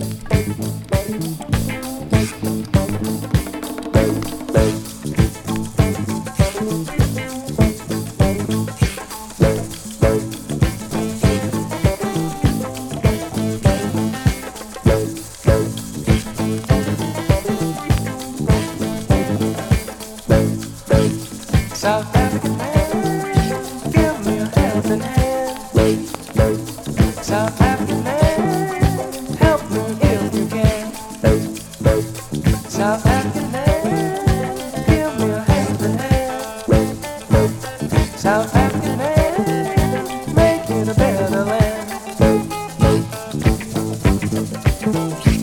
South African man, give me a helping hand. South African man, help me if you can. South African man, give me a helping hand. South African man, make it a better land.